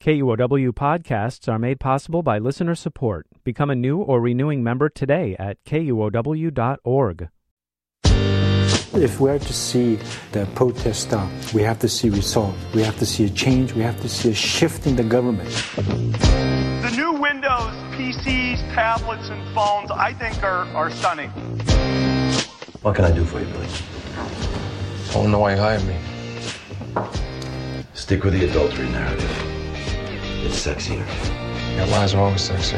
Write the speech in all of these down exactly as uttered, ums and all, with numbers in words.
K U O W podcasts are made possible by listener support. Become a new or renewing member today at K U O W dot org. If we're to see the protest stop, we have to see results. We have to see a change. We have to see a shift in the government. The new Windows P Cs, tablets, and phones, I think, are, are stunning. What can I do for you, Billy? I don't know why you hired me. Stick with the adultery narrative. It's sexier. Yeah, lies are always sexier.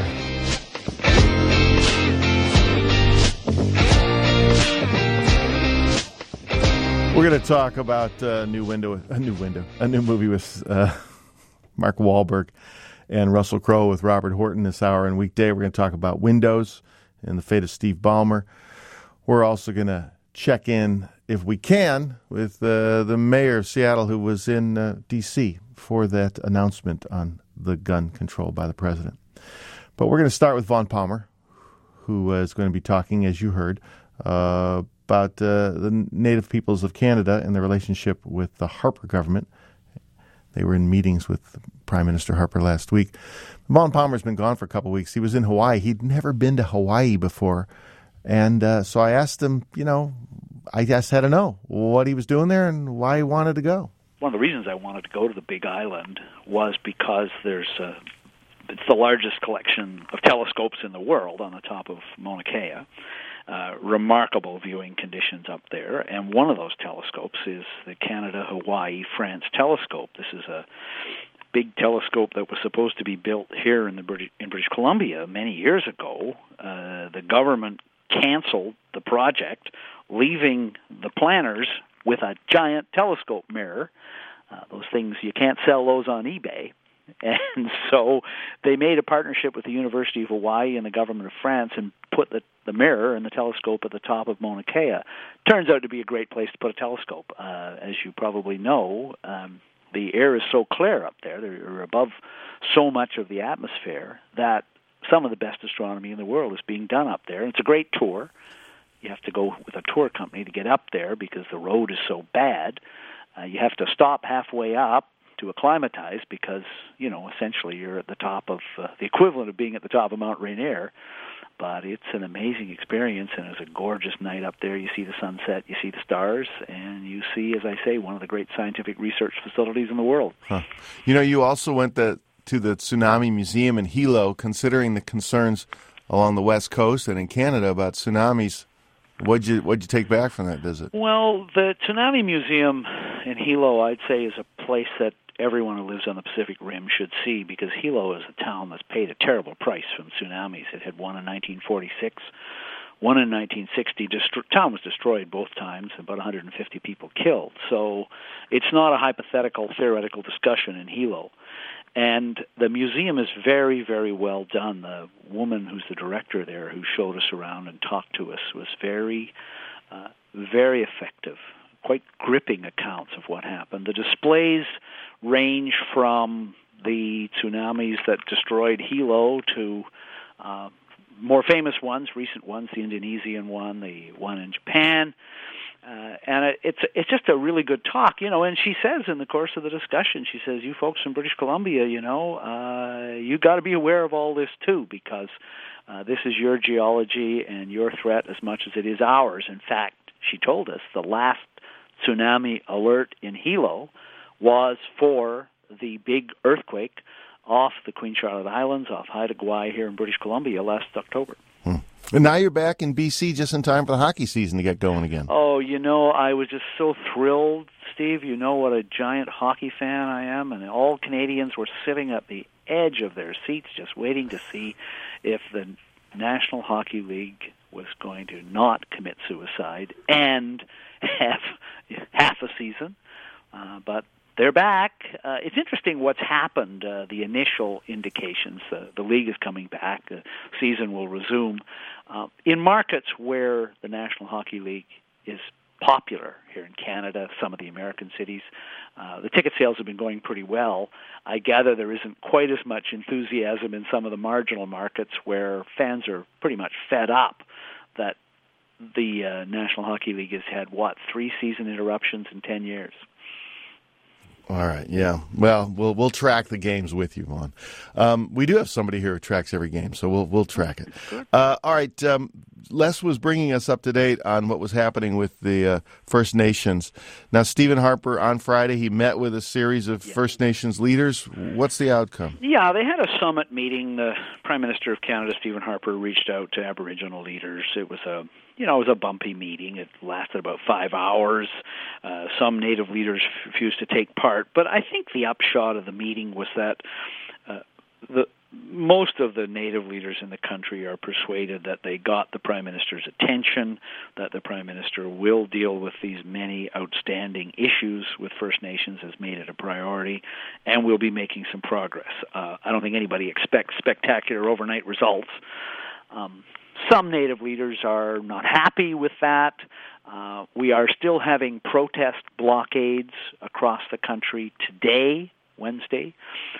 We're going to talk about a new window, a new window, a new movie with uh, Mark Wahlberg and Russell Crowe with Robert Horton this hour. And weekday, we're going to talk about Windows and the fate of Steve Ballmer. We're also going to check in, if we can, with uh, the mayor of Seattle, who was in uh, D C for that announcement on the gun control by the president. But we're going to start with Vaughn Palmer, who is going to be talking, as you heard, uh, about uh, the Native peoples of Canada and their relationship with the Harper government. They were in meetings with Prime Minister Harper last week. Vaughn Palmer's been gone for a couple of weeks. He was in Hawaii. He'd never been to Hawaii before. And uh, so I asked him, you know, I just had to know what he was doing there and why he wanted to go. One of the reasons I wanted to go to the Big Island was because there's a, it's the largest collection of telescopes in the world on the top of Mauna Kea. Uh, remarkable viewing conditions up there, and one of those telescopes is the Canada-Hawaii-France telescope. This is a big telescope that was supposed to be built here in the British, in British Columbia many years ago. Uh, the government canceled the project, leaving the planners with a giant telescope mirror. Uh, those things, you can't sell those on eBay. And so they made a partnership with the University of Hawaii and the government of France and put the, the mirror and the telescope at the top of Mauna Kea. Turns out to be a great place to put a telescope. Uh, as you probably know, um, the air is so clear up there, they're above so much of the atmosphere, that some of the best astronomy in the world is being done up there. And it's a great tour. You have to go with a tour company to get up there because the road is so bad. Uh, you have to stop halfway up to acclimatize because, you know, essentially you're at the top of uh, the equivalent of being at the top of Mount Rainier. But it's an amazing experience, and it's a gorgeous night up there. You see the sunset, you see the stars, and you see, as I say, one of the great scientific research facilities in the world. Huh. You know, you also went the, to the Tsunami Museum in Hilo, considering the concerns along the West Coast and in Canada about tsunamis. What'd you what'd you take back from that visit? Well, the Tsunami Museum in Hilo, I'd say, is a place that everyone who lives on the Pacific Rim should see, because Hilo is a town that's paid a terrible price from tsunamis. It had one in nineteen forty-six, one in nineteen sixty. Destro- town was destroyed both times, about one hundred fifty people killed. So it's not a hypothetical, theoretical discussion in Hilo. And the museum is very, very well done. The woman who's the director there, who showed us around and talked to us, was very, uh, very effective, quite gripping accounts of what happened. The displays range from the tsunamis that destroyed Hilo to uh, more famous ones, recent ones, the Indonesian one, the one in Japan. Uh, and it, it's it's just a really good talk, you know. And she says in the course of the discussion, she says, "You folks from British Columbia, you know, uh, you got to be aware of all this too, because uh, this is your geology and your threat as much as it is ours." In fact, she told us the last tsunami alert in Hilo was for the big earthquake off the Queen Charlotte Islands, off Haida Gwaii here in British Columbia last October. Hmm. And now you're back in B C just in time for the hockey season to get going again. Oh, you know, I was just so thrilled, Steve. You know what a giant hockey fan I am, and all Canadians were sitting at the edge of their seats just waiting to see if the National Hockey League was going to not commit suicide and have half a season. Uh, but they're back. Uh, it's interesting what's happened, uh, the initial indications. Uh, the league is coming back. The season will resume. Uh, in markets where the National Hockey League is popular, here in Canada, some of the American cities, uh, the ticket sales have been going pretty well. I gather there isn't quite as much enthusiasm in some of the marginal markets where fans are pretty much fed up that the uh, National Hockey League has had, what, three season interruptions in ten years. All right, yeah. Well, we'll we'll track the games with you, Vaughn. Um, we do have somebody here who tracks every game, so we'll we'll track it. Uh, all right, um, Les was bringing us up to date on what was happening with the uh, First Nations. Now, Stephen Harper on Friday, he met with a series of yeah. First Nations leaders. What's the outcome? Yeah, they had a summit meeting. The Prime Minister of Canada, Stephen Harper, reached out to Aboriginal leaders. It was a You know, it was a bumpy meeting. It lasted about five hours. Uh, some Native leaders refused to take part. But I think the upshot of the meeting was that uh, the most of the Native leaders in the country are persuaded that they got the Prime Minister's attention, that the Prime Minister will deal with these many outstanding issues with First Nations, has made it a priority, and we'll be making some progress. Uh, I don't think anybody expects spectacular overnight results. Um, Some Native leaders are not happy with that. Uh, we are still having protest blockades across the country today, Wednesday.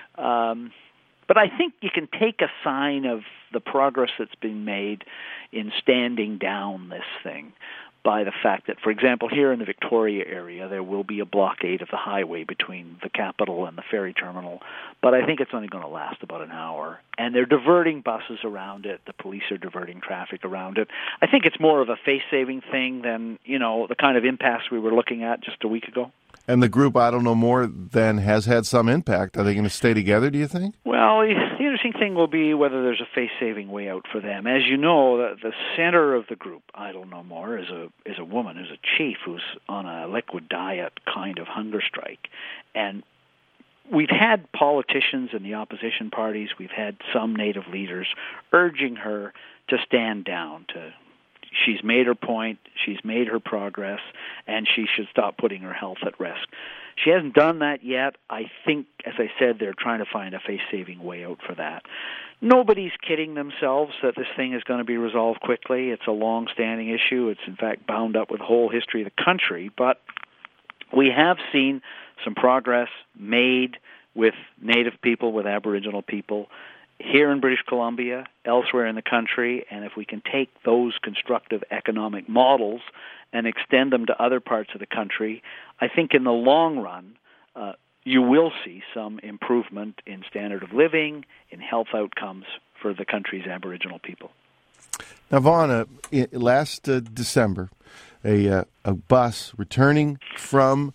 Um, but I think you can take a sign of the progress that's been made in standing down this thing by the fact that, for example, here in the Victoria area, there will be a blockade of the highway between the capital and the ferry terminal, but I think it's only going to last about an hour. And they're diverting buses around it. The police are diverting traffic around it. I think it's more of a face-saving thing than, you know, the kind of impasse we were looking at just a week ago. And the group, I don't know more, then has had some impact. Are they going to stay together, do you think? Well, the interesting thing will be whether there's a face-saving way out for them. As you know, the, the center of the group, Idle No More, is a is a woman, is a chief who's on a liquid diet kind of hunger strike. And we've had politicians in the opposition parties, we've had some Native leaders urging her to stand down, to she's made her point, she's made her progress, and she should stop putting her health at risk. She hasn't done that yet. I think, as I said, they're trying to find a face-saving way out for that. Nobody's kidding themselves that this thing is going to be resolved quickly. It's a long-standing issue. It's, in fact, bound up with the whole history of the country. But we have seen some progress made with Native people, with Aboriginal people, here in British Columbia, elsewhere in the country, and if we can take those constructive economic models and extend them to other parts of the country, I think in the long run, uh, you will see some improvement in standard of living, in health outcomes for the country's Aboriginal people. Now, Vaughn, uh, last uh, December, a uh, a bus returning from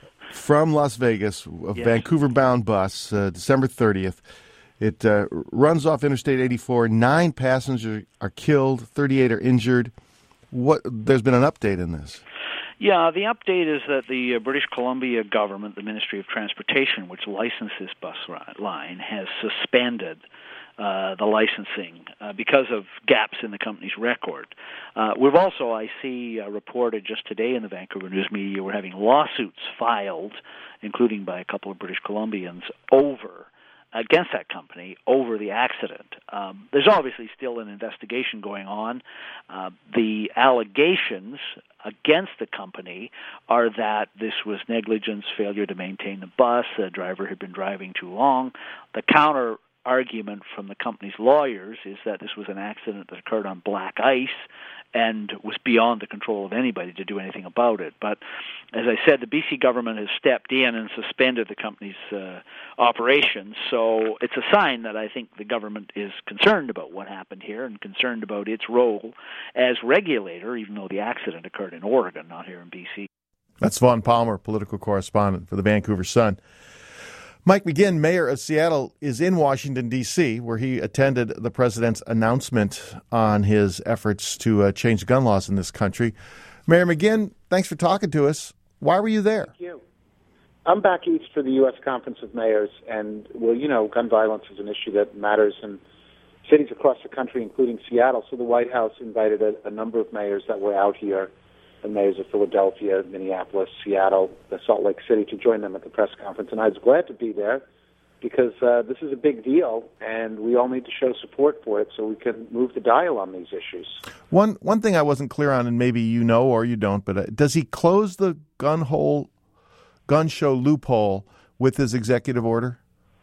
from Las Vegas, a yes. Vancouver-bound bus, uh, December thirtieth, It uh, runs off Interstate eighty-four. Nine passengers are killed, thirty-eight are injured. What? There's been an update in this. Yeah, the update is that the uh, British Columbia government, the Ministry of Transportation, which licensed this bus line, has suspended uh, the licensing uh, because of gaps in the company's record. Uh, we've also, I see, uh, reported just today in the Vancouver News Media, we're having lawsuits filed, including by a couple of British Columbians, over against that company over the accident. Um, there's obviously still an investigation going on. Uh, the allegations against the company are that this was negligence, failure to maintain the bus, the driver had been driving too long. The counter argument from the company's lawyers is that this was an accident that occurred on black ice and was beyond the control of anybody to do anything about it. But as I said, the B C government has stepped in and suspended the company's uh, operations, so it's a sign that I think the government is concerned about what happened here and concerned about its role as regulator, even though the accident occurred in Oregon, not here in B C. That's Vaughn Palmer, political correspondent for the Vancouver Sun. Mike McGinn, mayor of Seattle, is in Washington, D C, where he attended the president's announcement on his efforts to uh, change gun laws in this country. Mayor McGinn, thanks for talking to us. Why were you there? Thank you. I'm back east for the U S Conference of Mayors, and, well, you know, gun violence is an issue that matters in cities across the country, including Seattle. So the White House invited a, a number of mayors that were out here, the mayors of Philadelphia, Minneapolis, Seattle, Salt Lake City, to join them at the press conference. And I was glad to be there because uh, this is a big deal, and we all need to show support for it so we can move the dial on these issues. One one thing I wasn't clear on, and maybe you know or you don't, but uh, does he close the gun hole, gun show loophole with his executive order?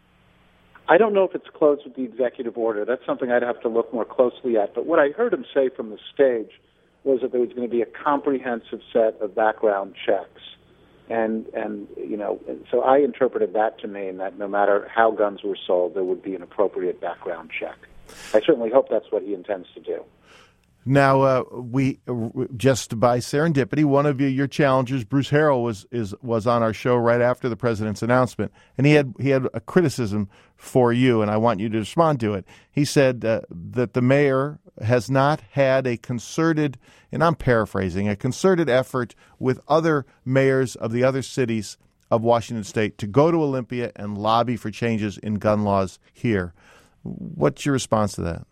I don't know if it's closed with the executive order. That's something I'd have to look more closely at. But what I heard him say from the stage was that there was going to be a comprehensive set of background checks And, and you know, so I interpreted that to mean that no matter how guns were sold, there would be an appropriate background check. I certainly hope that's what he intends to do. Now, uh, we just by serendipity, one of you, your challengers, Bruce Harrell, was is was on our show right after the president's announcement, and he had he had a criticism for you, and I want you to respond to it. He said uh, that the mayor has not had a concerted, and I'm paraphrasing, a concerted effort with other mayors of the other cities of Washington State to go to Olympia and lobby for changes in gun laws here. What's your response to that?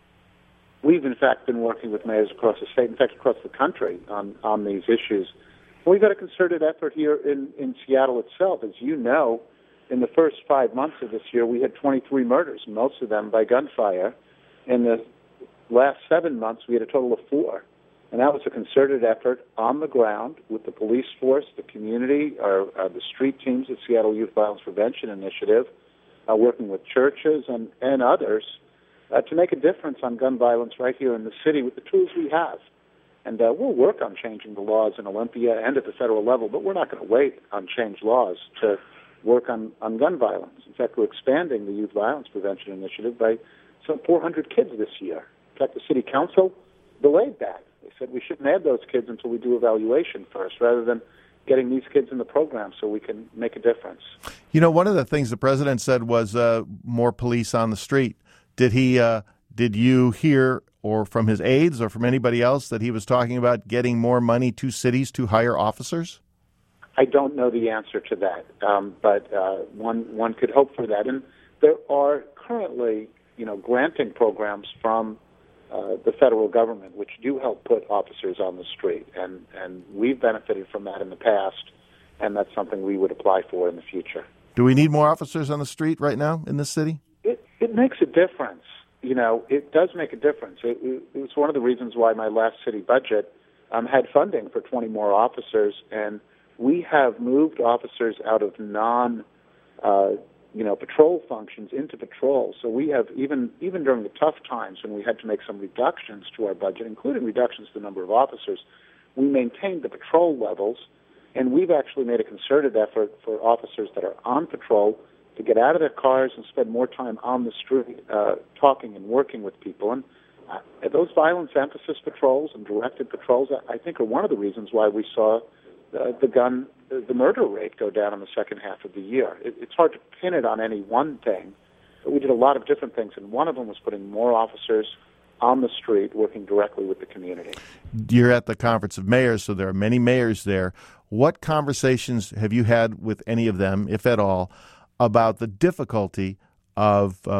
We've, in fact, been working with mayors across the state, in fact, across the country on, on these issues. We've had a concerted effort here in, in Seattle itself. As you know, in the first five months of this year, we had twenty-three murders, most of them by gunfire. In the last seven months, we had a total of four. And that was a concerted effort on the ground with the police force, the community, our, uh, the street teams at Seattle Youth Violence Prevention Initiative, uh, working with churches and, and others, Uh, to make a difference on gun violence right here in the city with the tools we have. And uh, we'll work on changing the laws in Olympia and at the federal level, but we're not going to wait on changed laws to work on, on gun violence. In fact, we're expanding the Youth Violence Prevention Initiative by some four hundred kids this year. In fact, the city council delayed that. They said we shouldn't add those kids until we do evaluation first, rather than getting these kids in the program so we can make a difference. You know, one of the things the president said was uh, more police on the street. Did he? Uh, did you hear, or from his aides, or from anybody else, that he was talking about getting more money to cities to hire officers? I don't know the answer to that, um, but uh, one one could hope for that. And there are currently, you know, granting programs from uh, the federal government which do help put officers on the street, and and we've benefited from that in the past, and that's something we would apply for in the future. Do we need more officers on the street right now in this city? It, it makes a difference. You know, it does make a difference. It, it, it was one of the reasons why my last city budget um, had funding for twenty more officers, and we have moved officers out of non, uh, you know, patrol functions into patrol. So we have, even even during the tough times when we had to make some reductions to our budget, including reductions to the number of officers, we maintained the patrol levels, and we've actually made a concerted effort for officers that are on patrol to get out of their cars and spend more time on the street uh, talking and working with people. And uh, those violence emphasis patrols and directed patrols, I think, are one of the reasons why we saw uh, the gun, the murder rate go down in the second half of the year. It, it's hard to pin it on any one thing, but we did a lot of different things, and one of them was putting more officers on the street working directly with the community. You're at the Conference of Mayors, so there are many mayors there. What conversations have you had with any of them, if at all, about the difficulty of uh,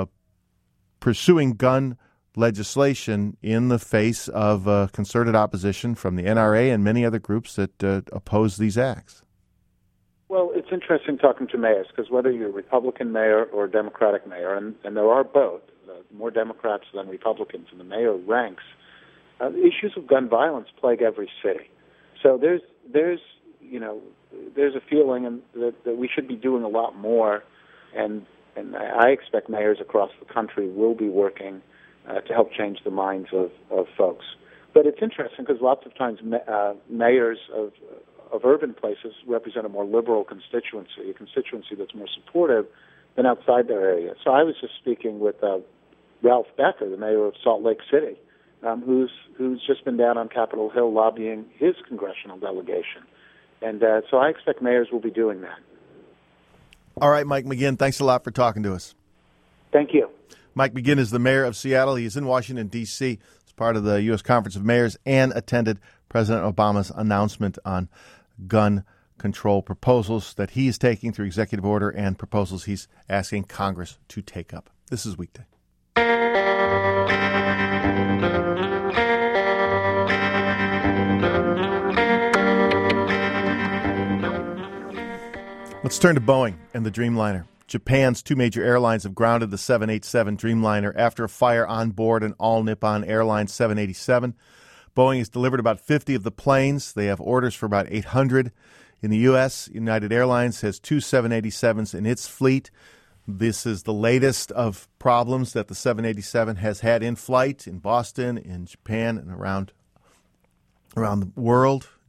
pursuing gun legislation in the face of uh, concerted opposition from the N R A and many other groups that uh, oppose these acts? Well, it's interesting talking to mayors, because whether you're a Republican mayor or a Democratic mayor, and, and there are both, uh, more Democrats than Republicans in the mayor ranks, uh, the issues of gun violence plague every city. So there's, there's you know, there's a feeling that, that we should be doing a lot more, and and I expect mayors across the country will be working uh, to help change the minds of, of folks. But it's interesting because lots of times uh, mayors of of urban places represent a more liberal constituency, a constituency that's more supportive than outside their area. So I was just speaking with uh, Ralph Becker, the mayor of Salt Lake City, um, who's who's just been down on Capitol Hill lobbying his congressional delegation. And uh, so I expect mayors will be doing that. All right, Mike McGinn, thanks a lot for talking to us. Thank you. Mike McGinn is the mayor of Seattle. He is in Washington, D C as part of the U S Conference of Mayors and attended President Obama's announcement on gun control proposals that he is taking through executive order and proposals he's asking Congress to take up. This is Weekday. Let's turn to Boeing and the Dreamliner. Japan's two major airlines have grounded the seven eighty-seven Dreamliner after a fire on board an all-Nippon Airlines seven eighty-seven. Boeing has delivered about fifty of the planes. They have orders for about eight hundred. In the U S, United Airlines has two seven eighty-sevens in its fleet. This is the latest of problems that the seven eighty-seven has had in flight in Boston, in Japan, and around, around the world.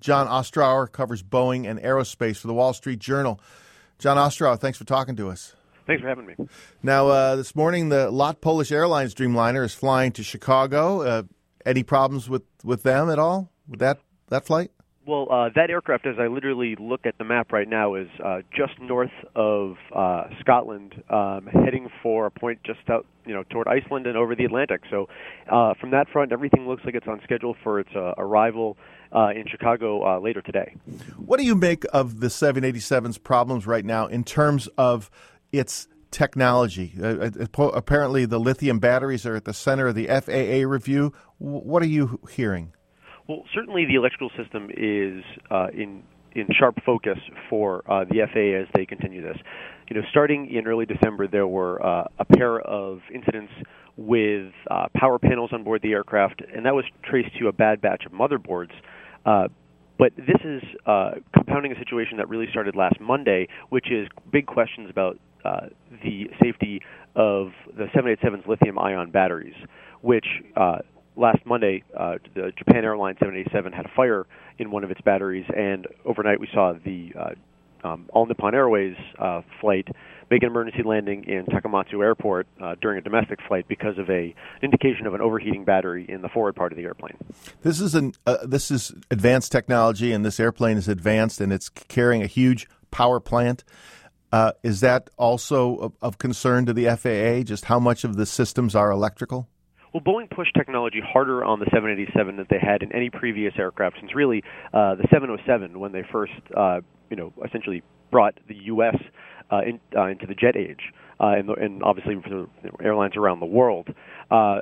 John Ostrower covers Boeing and aerospace for the Wall Street Journal. John Ostrower, thanks for talking to us. Thanks for having me. Now, uh, this morning, the Lot Polish Airlines Dreamliner is flying to Chicago. Uh, any problems with, with them at all, with that, that flight? Well, uh, that aircraft, as I literally look at the map right now, is uh, just north of uh, Scotland, um, heading for a point just out, you know, toward Iceland and over the Atlantic. So, uh, from that front, everything looks like it's on schedule for its uh, arrival uh, in Chicago uh, later today. What do you make of the seven eighty-seven's problems right now in terms of its technology? Uh, apparently, the lithium batteries are at the center of the F A A review. What are you hearing? Well, certainly the electrical system is uh, in in sharp focus for uh, the F A A as they continue this. You know, starting in early December, there were uh, a pair of incidents with uh, power panels on board the aircraft, and that was traced to a bad batch of motherboards. Uh, but this is uh, compounding a situation that really started last Monday, which is big questions about uh, the safety of the seven eighty-seven's lithium-ion batteries, which uh, Last Monday, uh, the Japan Airlines seven eighty-seven had a fire in one of its batteries, and overnight we saw the uh, um, All Nippon Airways uh, flight make an emergency landing in Takamatsu Airport uh, during a domestic flight because of a indication of an overheating battery in the forward part of the airplane. This is an uh, this is advanced technology, and this airplane is advanced, and it's carrying a huge power plant. Uh, is that also of, of concern to the F A A? Just how much of the systems are electrical? Well, Boeing pushed technology harder on the seven eighty-seven than they had in any previous aircraft since really uh, the seven oh seven, when they first, uh, you know, essentially brought the U S uh, in, uh, into the jet age, uh, and, and obviously for you know, airlines around the world. Uh,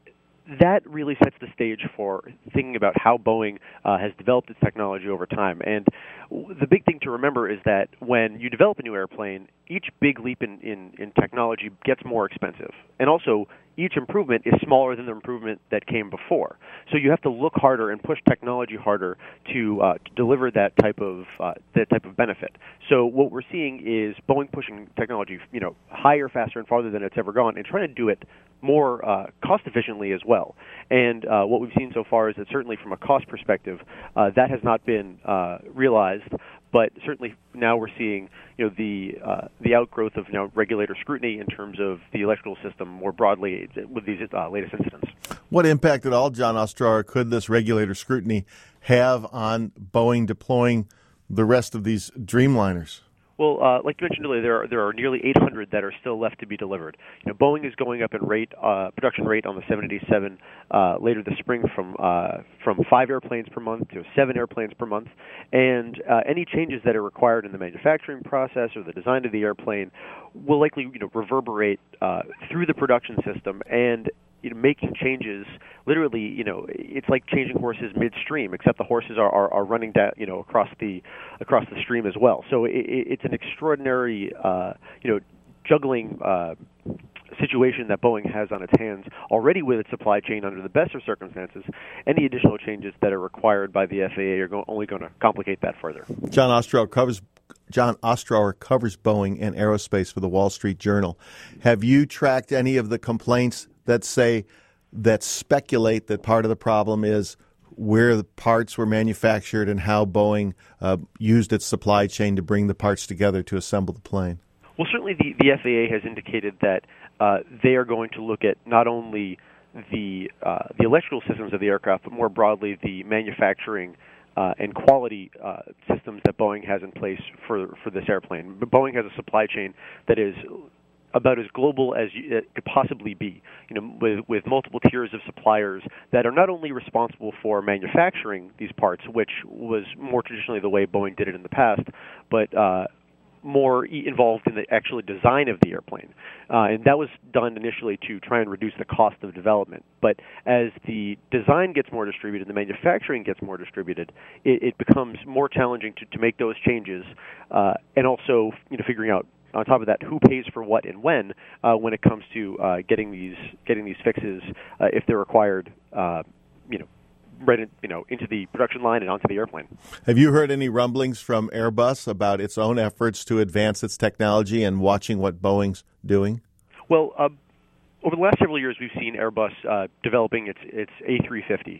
that really sets the stage for thinking about how Boeing uh, has developed its technology over time. And the big thing to remember is that when you develop a new airplane, each big leap in, in, in technology gets more expensive. And also, each improvement is smaller than the improvement that came before. So you have to look harder and push technology harder to, uh, to deliver that type of uh, that type of benefit. So what we're seeing is Boeing pushing technology, you know, higher, faster, and farther than it's ever gone, and trying to do it more uh, cost efficiently as well. And uh, what we've seen so far is that certainly from a cost perspective, uh, that has not been uh, realized. But certainly now we're seeing, you know, the uh, the outgrowth of you know, regulator scrutiny in terms of the electrical system more broadly with these uh, latest incidents. What impact at all, John Ostrower, could this regulator scrutiny have on Boeing deploying the rest of these Dreamliners? Well, uh, like you mentioned earlier, there are, there are nearly eight hundred that are still left to be delivered. You know, Boeing is going up in rate, uh, production rate on the seven eighty-seven uh, later this spring from uh, from five airplanes per month to seven airplanes per month, and uh, any changes that are required in the manufacturing process or the design of the airplane will likely, you know, reverberate uh, through the production system and. You know, making changes, literally, you know, it's like changing horses midstream, except the horses are, are, are running down, you know, across the across the stream as well. So it, it's an extraordinary, uh, you know, juggling uh, situation that Boeing has on its hands already with its supply chain under the best of circumstances. Any additional changes that are required by the F A A are go- only going to complicate that further. John Ostrower covers John Ostrower covers Boeing and aerospace for the Wall Street Journal. Have you tracked any of the complaints that say, that speculate that part of the problem is where the parts were manufactured and how Boeing uh, used its supply chain to bring the parts together to assemble the plane? Well, certainly the, the F A A has indicated that uh, they are going to look at not only the uh, the electrical systems of the aircraft, but more broadly the manufacturing uh, and quality uh, systems that Boeing has in place for for this airplane. But Boeing has a supply chain that is about as global as you, it could possibly be, you know, with, with multiple tiers of suppliers that are not only responsible for manufacturing these parts, which was more traditionally the way Boeing did it in the past, but uh, more involved in the actual design of the airplane. Uh, and that was done initially to try and reduce the cost of development. But as the design gets more distributed, the manufacturing gets more distributed, it, it becomes more challenging to, to make those changes, uh, and also, you know, figuring out on top of that, who pays for what and when, uh, when it comes to uh, getting these getting these fixes, uh, if they're required, uh, you know, right in, you know, into the production line and onto the airplane. Have you heard any rumblings from Airbus about its own efforts to advance its technology and watching what Boeing's doing? Well, uh, over the last several years, we've seen Airbus uh, developing its its A three fifty.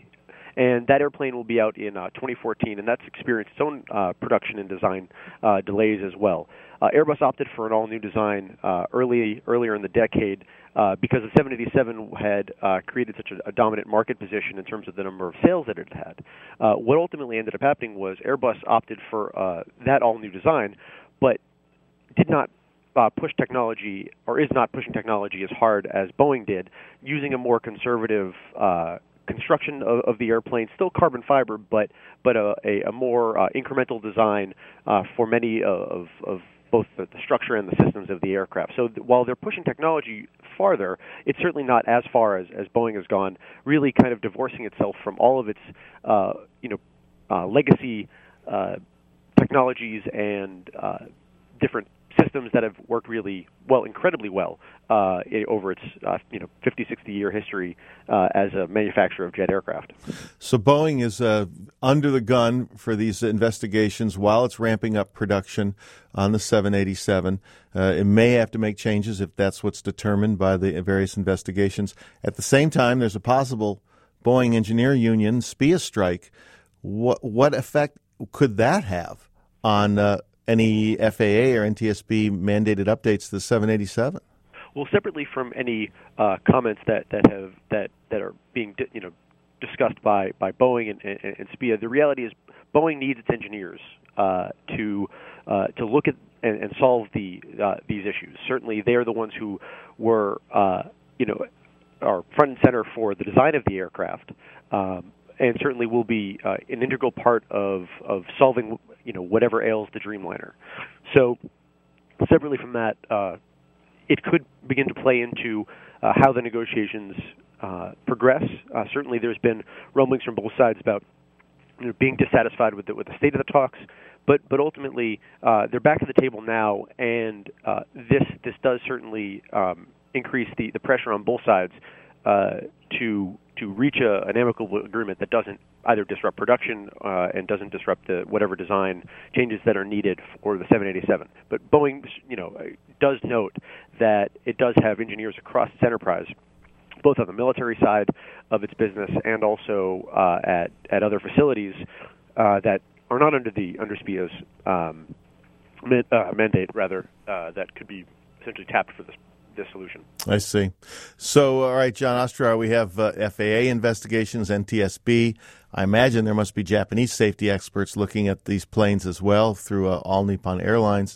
And that airplane will be out in uh, twenty fourteen, and that's experienced its own uh, production and design uh, delays as well. Uh, Airbus opted for an all-new design uh, early earlier in the decade uh, because the seven eighty-seven had uh, created such a, a dominant market position in terms of the number of sales that it had. Uh, what ultimately ended up happening was Airbus opted for uh, that all-new design, but did not uh, push technology, or is not pushing technology as hard as Boeing did, using a more conservative uh, construction of, of the airplane, still carbon fiber, but but a, a, a more uh, incremental design uh, for many of, of both the, the structure and the systems of the aircraft. So th- while they're pushing technology farther, it's certainly not as far as, as Boeing has gone, really kind of divorcing itself from all of its uh, you know uh, legacy uh, technologies and uh, different systems that have worked really well, incredibly well, uh, over its uh, you know fifty, sixty year history uh, as a manufacturer of jet aircraft. So Boeing is uh, under the gun for these investigations while it's ramping up production on the seven eighty-seven. Uh, it may have to make changes if that's what's determined by the various investigations. At the same time, there's a possible Boeing engineer union S P I A strike. What what effect could that have on uh, any F A A or N T S B mandated updates to the seven eighty-seven? Well, separately from any uh, comments that, that have that, that are being you know discussed by, by Boeing and, and, and S P I A, the reality is Boeing needs its engineers uh, to uh, to look at and, and solve the uh, these issues. Certainly, they are the ones who were uh, you know are front and center for the design of the aircraft, um, and certainly will be uh, an integral part of of solving you know whatever ails the Dreamliner. So, separately from that, uh, it could begin to play into uh, how the negotiations uh, progress. Uh, certainly, there's been rumblings from both sides about you know, being dissatisfied with the, with the state of the talks, but but ultimately uh, they're back at the table now, and uh, this this does certainly um, increase the, the pressure on both sides uh, to to reach a, an amicable agreement that doesn't either disrupt production uh, and doesn't disrupt the whatever design changes that are needed for the seven eighty-seven. But Boeing, you know, does note that it does have engineers across its enterprise, both on the military side of its business and also uh, at at other facilities uh, that are not under the under S P I A's um, man, uh, mandate, rather uh, that could be essentially tapped for this. this solution. I see. So, all right, John Ostrower, we have uh, F A A investigations, N T S B. I imagine there must be Japanese safety experts looking at these planes as well through uh, All Nippon Airlines.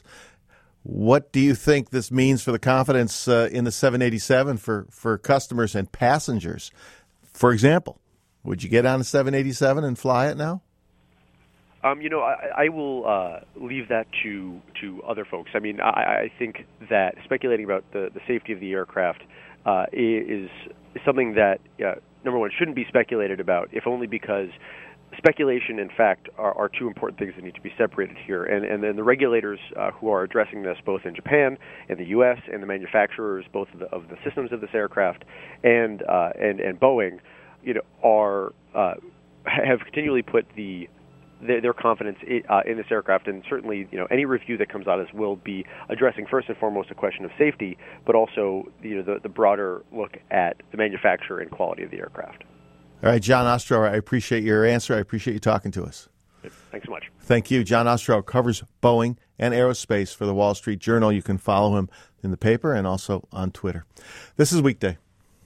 What do you think this means for the confidence uh, in the seven eighty-seven for, for customers and passengers? For example, would you get on a seven eighty-seven and fly it now? Um, you know, I, I will uh, leave that to to other folks. I mean, I, I think that speculating about the, the safety of the aircraft uh, is, is something that, uh, number one, shouldn't be speculated about, if only because speculation and fact are, are two important things that need to be separated here. And, and then the regulators uh, who are addressing this, both in Japan and the U S, and the manufacturers, both of the, of the systems of this aircraft, and uh, and, and Boeing, you know, are uh, have continually put the Their, their confidence uh, in this aircraft, and certainly, you know, any review that comes out of this will be addressing first and foremost a question of safety, but also, you know, the, the broader look at the manufacture and quality of the aircraft. All right, John Ostrower, I appreciate your answer. I appreciate you talking to us. Thanks so much. Thank you. John Ostrower covers Boeing and aerospace for the Wall Street Journal. You can follow him in the paper and also on Twitter. This is Weekday.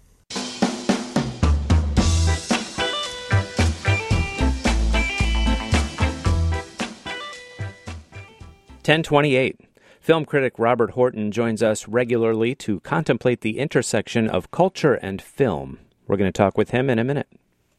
ten twenty-eight. Film critic Robert Horton joins us regularly to contemplate the intersection of culture and film. We're going to talk with him in a minute.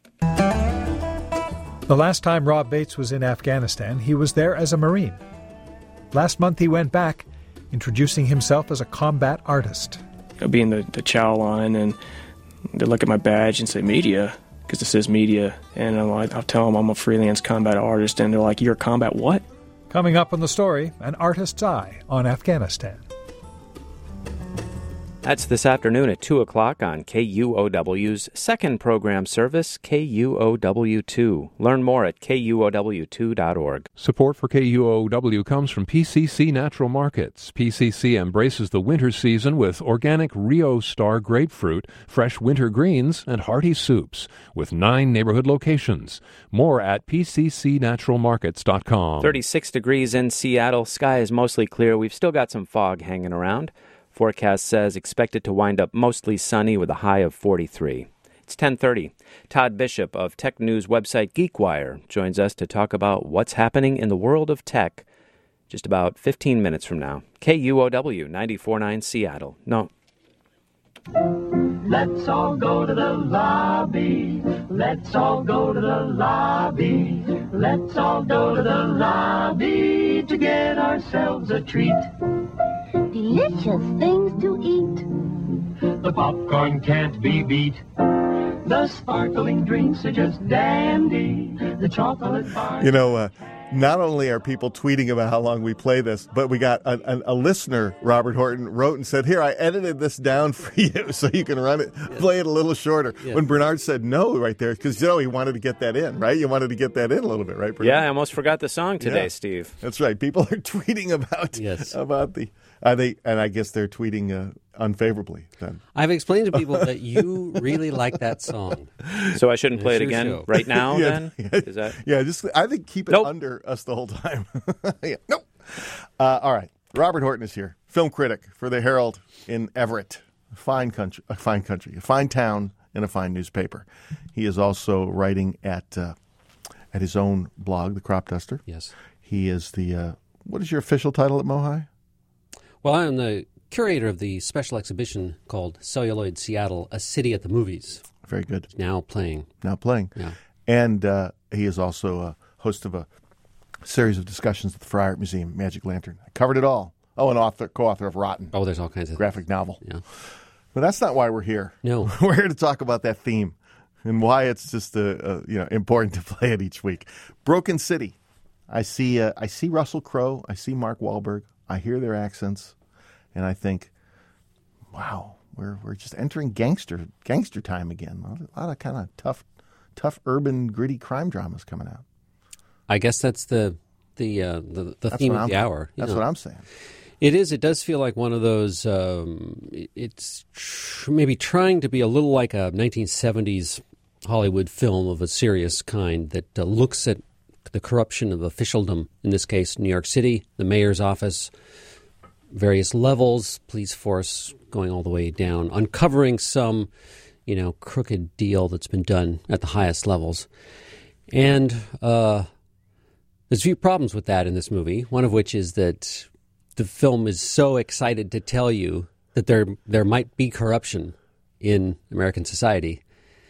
The last time Rob Bates was in Afghanistan, he was there as a Marine. Last month he went back, introducing himself as a combat artist. I'll be in the, the chow line, and they look at my badge and say media, because it says media. And I'm like, I'll tell them I'm a freelance combat artist, and they're like, you're a combat what? Coming up on the story, An Artist's Eye on Afghanistan. That's this afternoon at two o'clock on K U O W's second program service, K U O W two. Learn more at K U O W two dot org. Support for K U O W comes from P C C Natural Markets. P C C embraces the winter season with organic Rio Star grapefruit, fresh winter greens, and hearty soups, with nine neighborhood locations. More at P C C natural markets dot com. thirty-six degrees in Seattle. Sky is mostly clear. We've still got some fog hanging around. Forecast says expected to wind up mostly sunny with a high of forty-three. It's ten thirty. Todd Bishop of tech news website GeekWire joins us to talk about what's happening in the world of tech just about fifteen minutes from now. K U O W ninety-four point nine Seattle. No. Let's all go to the lobby. Let's all go to the lobby. Let's all go to the lobby to get ourselves a treat. Delicious things to eat. The popcorn can't be beat. The sparkling drinks are just dandy. The chocolate bar. You know, uh, not only are people tweeting about how long we play this, but we got a, a, a listener, Robert Horton, wrote and said, here, I edited this down for you so you can run it, play it a little shorter. Yeah. When Bernard said no right there, because, you know, he wanted to get that in, right? You wanted to get that in a little bit, right, Bernard? Yeah, I almost forgot the song today, yeah. Steve. That's right. People are tweeting about, yes. about the... Uh, they, and I guess they're tweeting uh, unfavorably then. I've explained to people that you really like that song. So I shouldn't play it again show. right now, yeah, then? Yeah, Is that... yeah, just I think keep it nope. under us the whole time. yeah, nope. Uh, all right. Robert Horton is here, film critic for the Herald in Everett. A fine country, a fine country, a fine town, and a fine newspaper. He is also writing at uh, at his own blog, The Crop Duster. Yes. He is the, uh, what is your official title at Mohai? Well, I'm the curator of the special exhibition called Celluloid Seattle, A City at the Movies. Very good. Now playing. Now playing. Yeah. And uh, he is also a host of a series of discussions at the Friar Art Museum, Magic Lantern. I covered it all. Oh, and author, co-author of Rotten. Oh, there's all kinds of graphic novel. Yeah. But that's not why we're here. No. We're here to talk about that theme and why it's just uh, uh, you know important to play it each week. Broken City. I see uh, I see Russell Crowe. I see Mark Wahlberg. I hear their accents, and I think, wow, we're we're just entering gangster gangster time again. A lot of kind of tough, tough urban gritty crime dramas coming out. I guess that's the the uh, the, the theme of the hour. That's know. what I'm saying. It is. It does feel like one of those. Um, it's tr- maybe trying to be a little like a nineteen seventies Hollywood film of a serious kind that uh, looks at the corruption of officialdom, in this case, New York City, the mayor's office, various levels, police force going all the way down, uncovering some, you know, crooked deal that's been done at the highest levels. And uh, there's a few problems with that in this movie, one of which is that the film is so excited to tell you that there there might be corruption in American society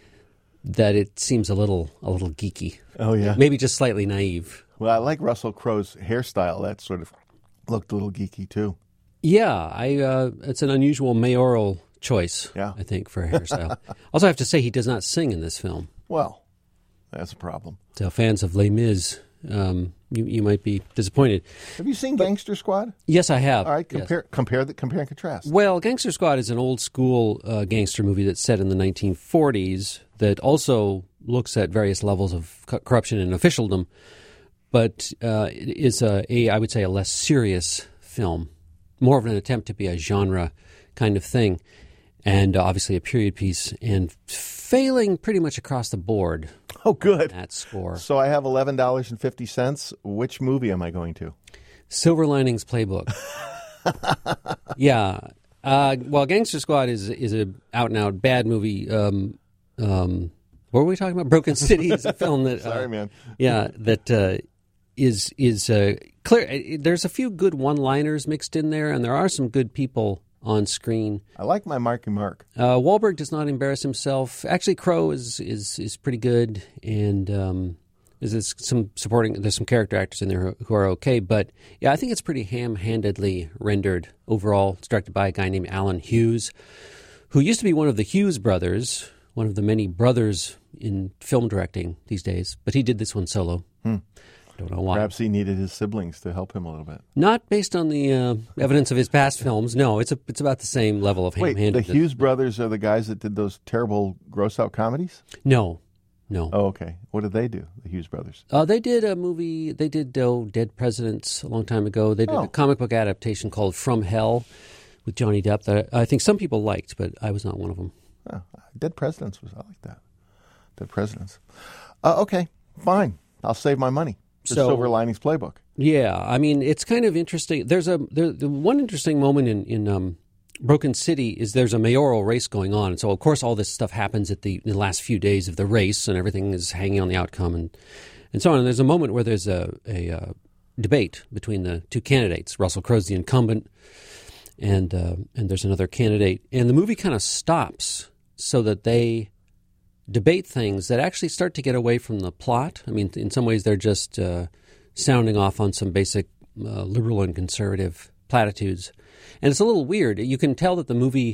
that it seems a little a little geeky. Oh, yeah. Maybe just slightly naive. Well, I like Russell Crowe's hairstyle. That sort of looked a little geeky, too. Yeah, I. Uh, it's an unusual mayoral choice, yeah. I think, for a hairstyle. Also, I have to say he does not sing in this film. Well, that's a problem. So fans of Les Mis, um, you, you might be disappointed. Have you seen Gangster Squad? Yes, I have. All right, compare yes. compare, the, compare and contrast. Well, Gangster Squad is an old-school uh, gangster movie that's set in the nineteen forties that also looks at various levels of co- corruption and officialdom, but uh, it is, a, a, I would say, a less serious film, more of an attempt to be a genre kind of thing, and uh, obviously a period piece, and failing pretty much across the board. Oh, good. That score. So I have eleven dollars and fifty cents. Which movie am I going to? Silver Linings Playbook. yeah. Uh, well, Gangster Squad is is a out-and-out bad movie. Um, um, what were we talking about? Broken City is a film that... Sorry, uh, man. yeah, that uh, is, is uh, clear. There's a few good one-liners mixed in there, and there are some good people on screen. I like my Marky Mark. Uh, Wahlberg does not embarrass himself. Actually, Crowe is is is pretty good, and um, there's some supporting. There's some character actors in there who, who are okay, but yeah, I think it's pretty ham-handedly rendered overall. It's directed by a guy named Alan Hughes, who used to be one of the Hughes brothers, one of the many brothers in film directing these days, but he did this one solo. Hmm. don't know why. Perhaps he needed his siblings to help him a little bit. Not based on the uh, evidence of his past films. No, it's a, it's about the same level of Wait, ham-handedness. the Hughes brothers are the guys that did those terrible gross-out comedies? No, no. Oh, okay. What did they do, the Hughes brothers? Uh, they did a movie, they did oh, Dead Presidents a long time ago. They did Oh. a comic book adaptation called From Hell with Johnny Depp that I think some people liked, but I was not one of them. Oh, Dead Presidents was I like that. Dead Presidents. Uh, okay, fine. I'll save my money. The So- Silver Linings Playbook. Yeah, I mean, it's kind of interesting. There's a there, the one interesting moment in in um, Broken City is there's a mayoral race going on, and so of course all this stuff happens at the, in the last few days of the race, and everything is hanging on the outcome, and and so on. And there's a moment where there's a a uh, debate between the two candidates. Russell Crowe's the incumbent, and uh, and there's another candidate, and the movie kind of stops so that they debate things that actually start to get away from the plot. I mean, in some ways, they're just uh, sounding off on some basic uh, liberal and conservative platitudes. And it's a little weird. You can tell that the movie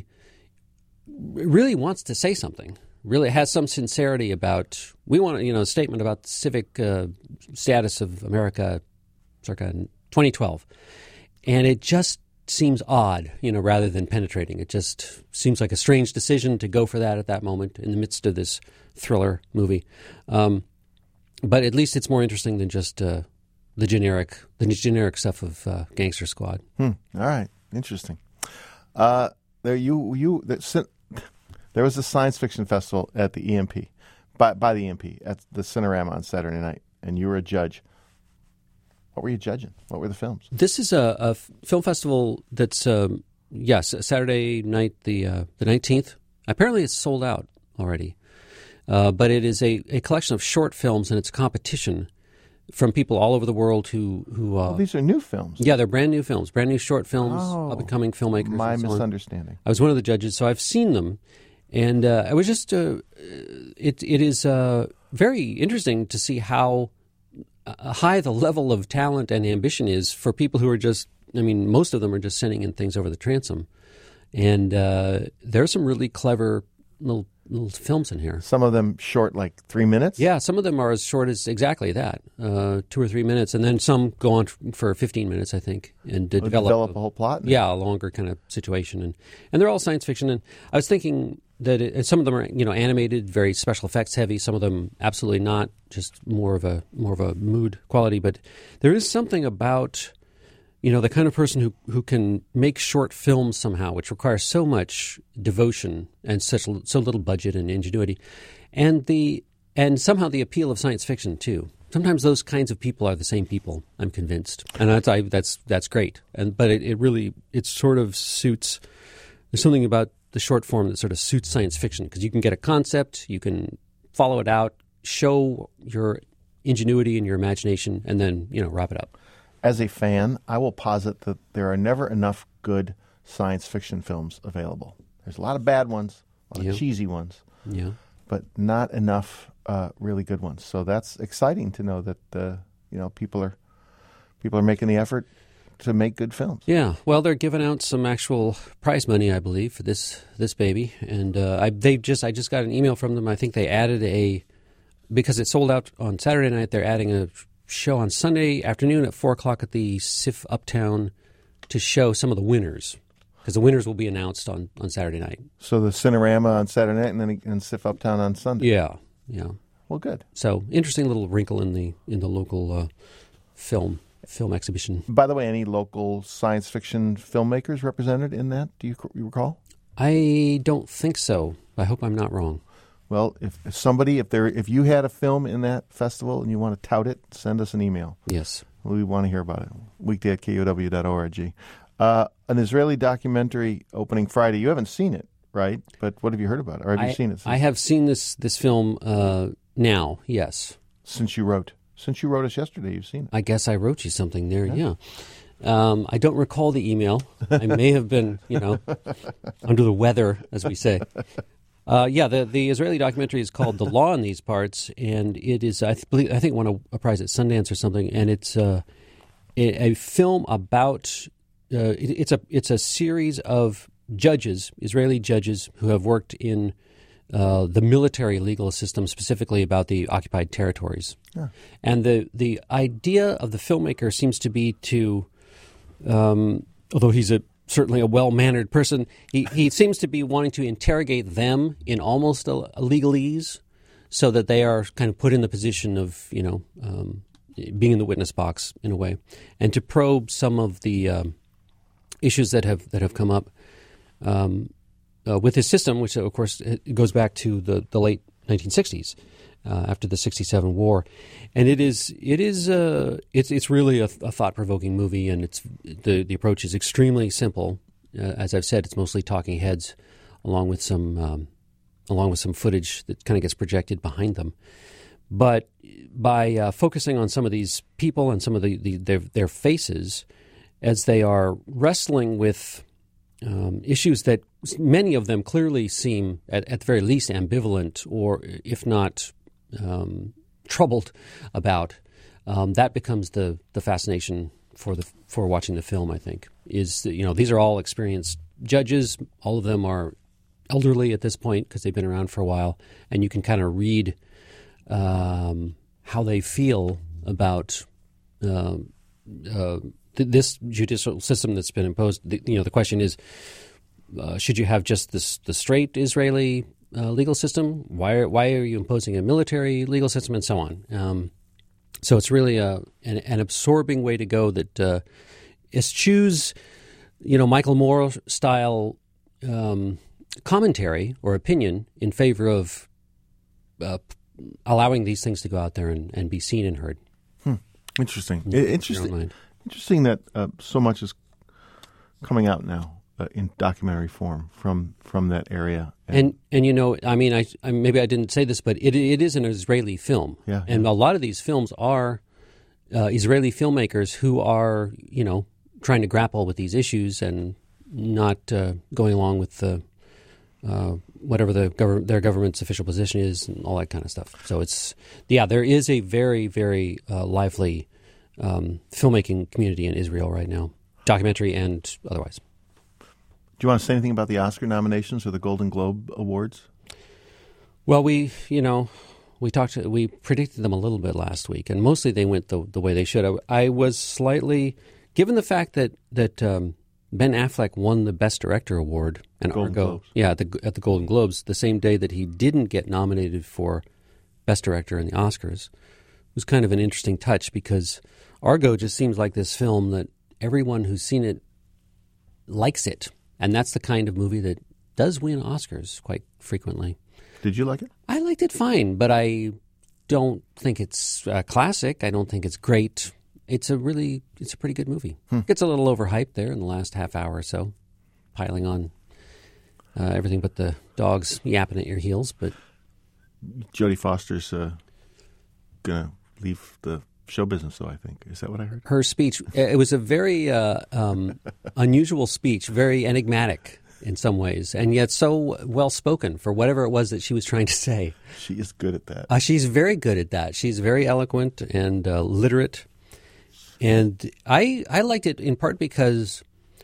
really wants to say something, really has some sincerity about, we want, you know, a statement about the civic uh, status of America circa twenty twelve. And it just seems odd, you know, rather than penetrating. It just seems like a strange decision to go for that at that moment in the midst of this thriller movie. Um, but at least it's more interesting than just uh, the generic, the generic stuff of uh, Gangster Squad. Hmm. All right, interesting. Uh, there, you, you, the, there was a science fiction festival at the E M P, by by the E M P at the Cinerama on Saturday night, and you were a judge. What were you judging? What were the films? This is a, a film festival that's, um, yes, Saturday night, the uh, the nineteenth. Apparently it's sold out already. Uh, but it is a, a collection of short films, and it's a competition from people all over the world who... who uh, Oh, these are new films. Yeah, they're brand new films, brand new short films, Oh, up-and-coming filmmakers. my and so on. misunderstanding. I was one of the judges, so I've seen them. And uh, I was just... Uh, it it is uh, very interesting to see how high the level of talent and ambition is for people who are just, I mean, most of them are just sending in things over the transom. And uh, there are some really clever little, little films in here. Some of them short, like three minutes? Yeah, some of them are as short as exactly that, uh, two or three minutes. And then some go on for fifteen minutes, I think, and to Oh, develop, develop a whole plot? Yeah, a longer kind of situation. And, and they're all science fiction. And I was thinking that it, some of them are, you know, animated, very special effects heavy. Some of them absolutely not, just more of a more of a mood quality. But there is something about, you know, the kind of person who, who can make short films somehow, which requires so much devotion and such so little budget and ingenuity, and the and somehow the appeal of science fiction too. Sometimes those kinds of people are the same people. I'm convinced, and that's I, that's that's great. And but it, it really it sort of suits. There's something about the short form that sort of suits science fiction because you can get a concept, you can follow it out, show your ingenuity and your imagination, and then, you know, wrap it up. As a fan, I will posit that there are never enough good science fiction films available. There's a lot of bad ones, a lot Yeah. of cheesy ones, Yeah. but not enough uh, really good ones. So that's exciting to know that uh, you know people are people are making the effort to make good films. Yeah, well, they're giving out some actual prize money, I believe, for this this baby, and uh, I they just I just got an email from them. I think they added a because it sold out on Saturday night. They're adding a show on Sunday afternoon at four o'clock at the S I F Uptown to show some of the winners because the winners will be announced on, on Saturday night. So the Cinerama on Saturday night, and then and S I F Uptown on Sunday. Yeah, yeah. Well, good. So interesting little wrinkle in the in the local uh, film. film exhibition. By the way, any local science fiction filmmakers represented in that? Do you, you recall? I don't think so. I hope I'm not wrong. Well, if, if somebody, if there, if you had a film in that festival and you want to tout it, send us an email. Yes, we want to hear about it. Weekday at K O W dot org. Uh, an Israeli documentary opening Friday. You haven't seen it, right? But what have you heard about it? Or have you I, seen it? Since, I have seen this this film uh, now. Yes, since you wrote. Since you wrote us yesterday, you've seen it. I guess I wrote you something there, yeah. yeah. Um, I don't recall the email. I may have been, you know, under the weather, as we say. Uh, yeah, the, the Israeli documentary is called The Law in These Parts, and it is, I, th- believe, I think, won a, a prize at Sundance or something, and it's uh, a, a film about, uh, it, it's a it's a series of judges, Israeli judges, who have worked in uh, the military legal system, specifically about the occupied territories. Yeah. And the, the idea of the filmmaker seems to be to, um, although he's a certainly a well-mannered person, he, he seems to be wanting to interrogate them in almost a, a legalese, so that they are kind of put in the position of, you know, um, being in the witness box in a way, and to probe some of the um, issues that have that have come up um, uh, with his system, which of course it goes back to the, the late nineteen sixties, uh, after the sixty-seven war, and it is it is uh, it's it's really a, a thought-provoking movie, and it's the the approach is extremely simple. Uh, as I've said, it's mostly talking heads, along with some um, along with some footage that kind of gets projected behind them. But by uh, focusing on some of these people and some of the, the their, their faces as they are wrestling with um, issues that many of them clearly seem, at, at the very least, ambivalent or, if not, um, troubled about, um, that becomes the, the fascination for the for watching the film, I think. Is that, you know, these are all experienced judges. All of them are elderly at this point because they've been around for a while, and you can kind of read Um, how they feel about uh, uh, th- this judicial system that's been imposed. The, you know, the question is, uh, should you have just this, the straight Israeli uh, legal system? Why are, why are you imposing a military legal system, and so on? Um, so it's really a, an, an absorbing way to go that uh, eschews, you know, Michael Moore style um, commentary or opinion in favor of uh, allowing these things to go out there and, and be seen and heard. Hmm. Interesting. In, interesting. Interesting that uh, so much is coming out now uh, in documentary form from from that area. And and, and you know, I mean, I, I maybe I didn't say this, but it it is an Israeli film. Yeah. And yeah. a lot of these films are uh, Israeli filmmakers who are, you know, trying to grapple with these issues and not uh, going along with the Uh, whatever the gov- their government's official position is and all that kind of stuff. So it's, yeah, there is a very, very uh, lively um, filmmaking community in Israel right now, documentary and otherwise. Do you want to say anything about the Oscar nominations or the Golden Globe Awards? Well, we, you know, we talked, we predicted them a little bit last week, and mostly they went the, the way they should. I, I was slightly, given the fact that, that um, Ben Affleck won the Best Director award and Golden Argo, Globes. yeah, at the at the Golden Globes, the same day that he didn't get nominated for Best Director in the Oscars. It was kind of an interesting touch because Argo just seems like this film that everyone who's seen it likes it, and that's the kind of movie that does win Oscars quite frequently. Did you like it? I liked it fine, but I don't think it's a classic. I don't think it's great. It's a really, it's a pretty good movie. Hmm. Gets a little overhyped there in the last half hour or so, piling on uh, everything but the dogs yapping at your heels. But Jodie Foster's uh, gonna leave the show business, though. I think is that what I heard? Her speech, it was a very uh, um, unusual speech, very enigmatic in some ways, and yet so well spoken for whatever it was that she was trying to say. She is good at that. Uh, she's very good at that. She's very eloquent and uh, literate. And I I liked it in part because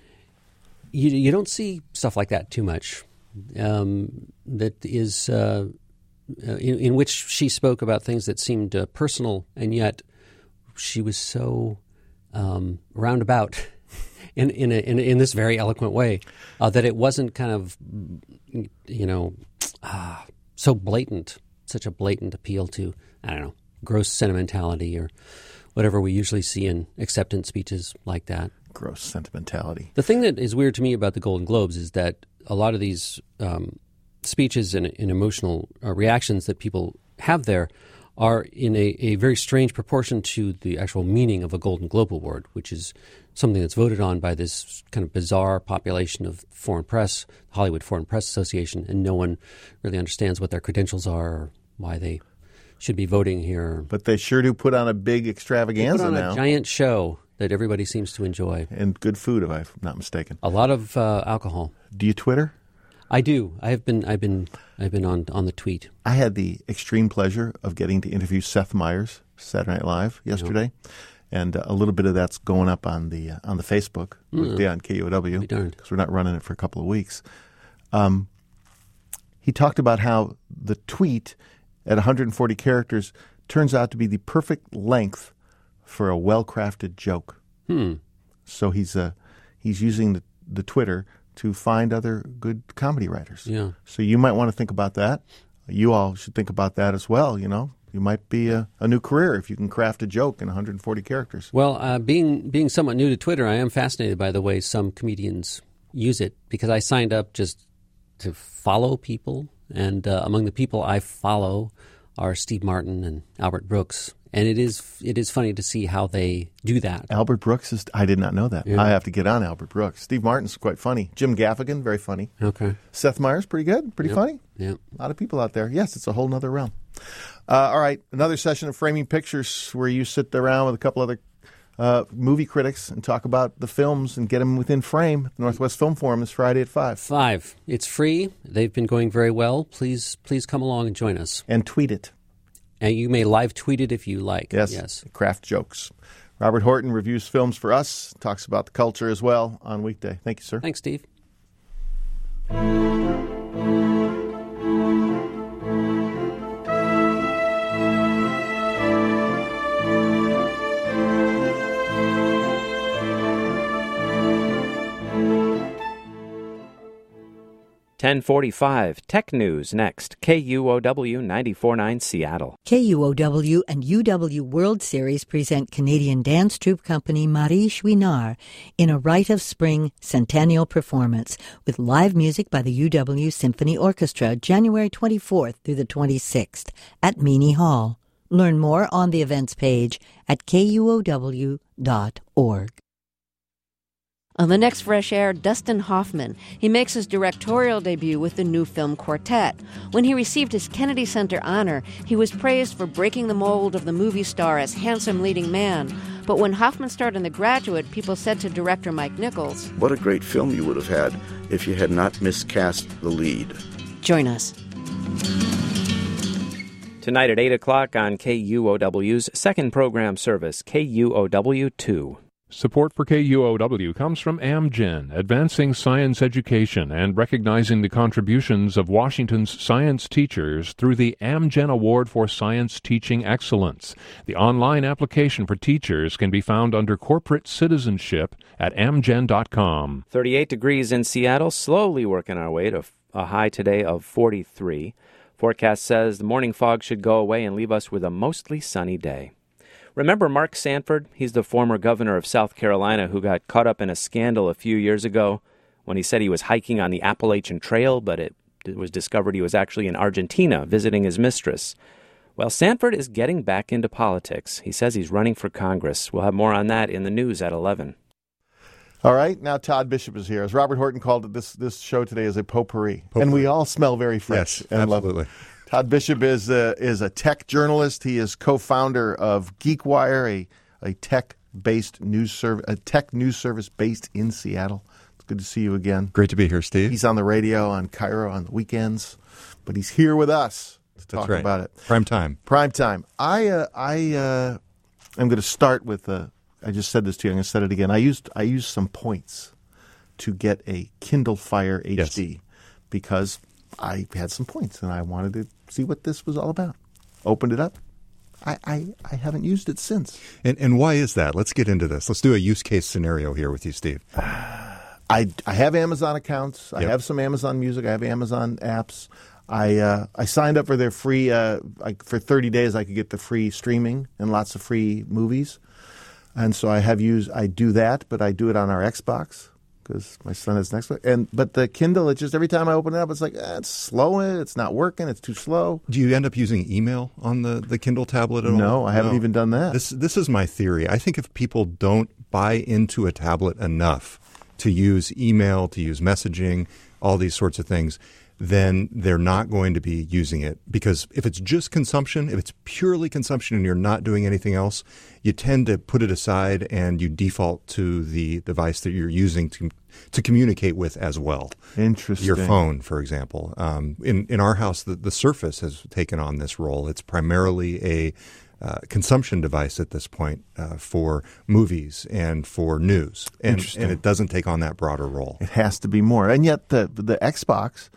you you don't see stuff like that too much. Um, that is uh, in, in which she spoke about things that seemed uh, personal, and yet she was so um, roundabout in in, a, in in this very eloquent way uh, that it wasn't kind of you know uh, so blatant, such a blatant appeal to, I don't know, gross sentimentality or whatever we usually see in acceptance speeches like that. Gross sentimentality. The thing that is weird to me about the Golden Globes is that a lot of these um, speeches and, and emotional uh, reactions that people have there are in a, a very strange proportion to the actual meaning of a Golden Globe Award, which is something that's voted on by this kind of bizarre population of foreign press, Hollywood Foreign Press Association, and no one really understands what their credentials are or why they should be voting here. But they sure do put on a big extravaganza they put on now. a giant show that everybody seems to enjoy. And good food, if I'm not mistaken. A lot of uh, alcohol. Do you Twitter? I do. I have been. I've been. I've been on, on the tweet. I had the extreme pleasure of getting to interview Seth Meyers, Saturday Night Live, yesterday, yeah. and uh, a little bit of that's going up on the uh, on the Facebook, mm. yeah, on K U O W, because we're not running it for a couple of weeks. Um, he talked about how the tweet at one hundred forty characters turns out to be the perfect length for a well-crafted joke. Hmm. So he's uh, he's using the, the Twitter to find other good comedy writers. Yeah. So you might want to think about that. You all should think about that as well, you know. You might be a, a new career if you can craft a joke in one hundred forty characters. Well, uh, being being somewhat new to Twitter, I am fascinated by the way some comedians use it, because I signed up just to follow people, and uh, among the people I follow are Steve Martin and Albert Brooks, and it is it is funny to see how they do that. Albert Brooks is, I did not know that. Yeah. I have to get on Albert Brooks. Steve Martin's quite funny. Jim Gaffigan, very funny. Okay. Seth Meyers, pretty good, pretty Yep. funny. Yeah. A lot of people out there. Yes, it's a whole nother realm. Uh, all right, another session of Framing Pictures where you sit around with a couple other uh, movie critics and talk about the films and get them within frame. The Northwest Film Forum this Friday at five. Five. It's free. They've been going very well. Please, please come along and join us. And tweet it. And you may live tweet it if you like. Yes, Yes. craft jokes. Robert Horton reviews films for us, talks about the culture as well on weekday. Thank you, sir. Thanks, Steve. ten forty-five, Tech News next. K U O W ninety-four point nine Seattle. K U O W and U W World Series present Canadian dance troupe company Marie Chouinard in a Rite of Spring centennial performance with live music by the U W Symphony Orchestra January twenty-fourth through the twenty-sixth at Meany Hall. Learn more on the events page at K U O W dot org. On the next Fresh Air, Dustin Hoffman. He makes his directorial debut with the new film Quartet. When he received his Kennedy Center honor, he was praised for breaking the mold of the movie star as handsome leading man. But when Hoffman starred in The Graduate, people said to director Mike Nichols, "What a great film you would have had if you had not miscast the lead." Join us. Tonight at eight o'clock on K U O W's second program service, K U O W two. Support for K U O W comes from Amgen, advancing science education and recognizing the contributions of Washington's science teachers through the Amgen Award for Science Teaching Excellence. The online application for teachers can be found under Corporate Citizenship at amgen dot com. thirty-eight degrees in Seattle, slowly working our way to a high today of forty-three. Forecast says the morning fog should go away and leave us with a mostly sunny day. Remember Mark Sanford? He's the former governor of South Carolina who got caught up in a scandal a few years ago when he said he was hiking on the Appalachian Trail, but it, it was discovered he was actually in Argentina visiting his mistress. Well, Sanford is getting back into politics. He says he's running for Congress. We'll have more on that in the news at eleven. All right, now Todd Bishop is here. As Robert Horton called it, this this show today is a potpourri. potpourri. And we all smell very fresh. Yes, and absolutely. Love. Todd Bishop is a, is a tech journalist. He is co-founder of GeekWire, a, a tech-based news service, a tech news service based in Seattle. It's good to see you again. Great to be here, Steve. He's on the radio on Cairo on the weekends, but he's here with us to talk That's right. about it. Prime time. Prime time. I uh, I uh, am going to start with. Uh, I just said this to you. I'm going to say it again. I used I used some points to get a Kindle Fire H D yes. because I had some points and I wanted to see what this was all about. Opened it up. I, I, I haven't used it since. And and why is that? Let's get into this. Let's do a use case scenario here with you, Steve. I, I have Amazon accounts. I yep. have some Amazon Music. I have Amazon apps. I uh, I signed up for their free uh, like for thirty days. I could get the free streaming and lots of free movies, and so I have used. I do that, but I do it on our Xbox because my son has an Xbox. And but the Kindle, it just every time I open it up, it's like eh, it's slow. It's not working. It's too slow. Do you end up using email on the, the Kindle tablet at all? No, I haven't no. even done that. This this is my theory. I think if people don't buy into a tablet enough to use email, to use messaging, all these sorts of things, then they're not going to be using it. Because if it's just consumption, if it's purely consumption and you're not doing anything else, you tend to put it aside and you default to the device that you're using to to communicate with as well. Interesting. Your phone, for example. Um, in, in our house, the, the Surface has taken on this role. It's primarily a Uh, consumption device at this point uh, for movies and for news, and, and it doesn't take on that broader role. It has to be more, and yet the the Xbox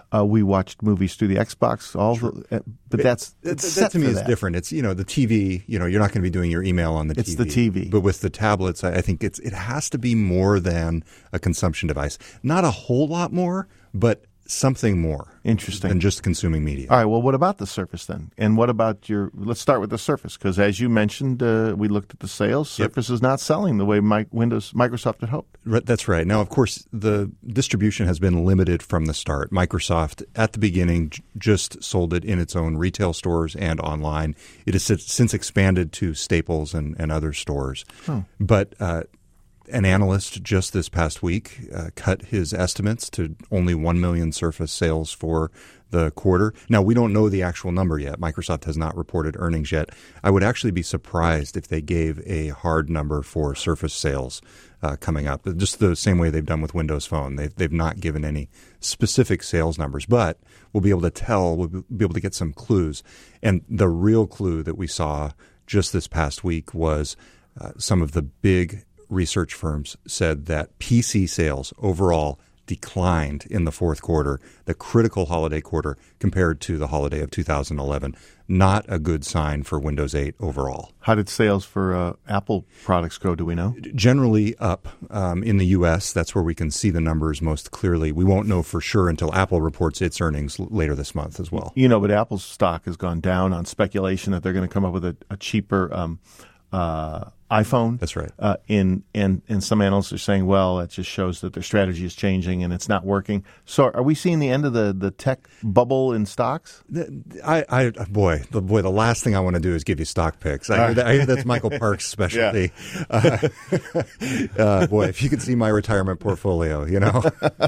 Uh, we watched movies through the Xbox, all sure. the, uh, but that's it, it's that, that to me is that. different. It's you know the T V. You know you're not going to be doing your email on the it's T V. It's the T V. But with the tablets, I, I think it's it has to be more than a consumption device. Not a whole lot more, but something more interesting than just consuming media. All right. Well, what about the Surface then? And what about your? Let's start with the Surface because, as you mentioned, uh, we looked at the sales. Surface yep. is not selling the way my, Windows Microsoft had hoped. Right, that's right. Now, of course, the distribution has been limited from the start. Microsoft, at the beginning, j- just sold it in its own retail stores and online. It has since expanded to Staples and, and other stores. Oh. But uh, an analyst just this past week uh, cut his estimates to only one million Surface sales for the quarter. Now, we don't know the actual number yet. Microsoft has not reported earnings yet. I would actually be surprised if they gave a hard number for Surface sales uh, coming up, just the same way they've done with Windows Phone. They've, they've not given any specific sales numbers, but we'll be able to tell, we'll be able to get some clues. And the real clue that we saw just this past week was uh, some of the big research firms said that P C sales overall declined in the fourth quarter, the critical holiday quarter, compared to the holiday of two thousand eleven. Not a good sign for Windows eight overall. How did sales for uh, Apple products go? Do we know? Generally up um, in the U S. That's where we can see the numbers most clearly. We won't know for sure until Apple reports its earnings l- later this month as well. You know, but Apple's stock has gone down on speculation that they're going to come up with a, a cheaper um, uh, iPhone. That's right. Uh, in and and some analysts are saying, well, it just shows that their strategy is changing and it's not working. So, are we seeing the end of the, the tech bubble in stocks? I, I boy, the boy, the last thing I want to do is give you stock picks. I hear, that, I hear that's Michael Parks' specialty. Yeah. Uh, uh, boy, if you could see my retirement portfolio, you know.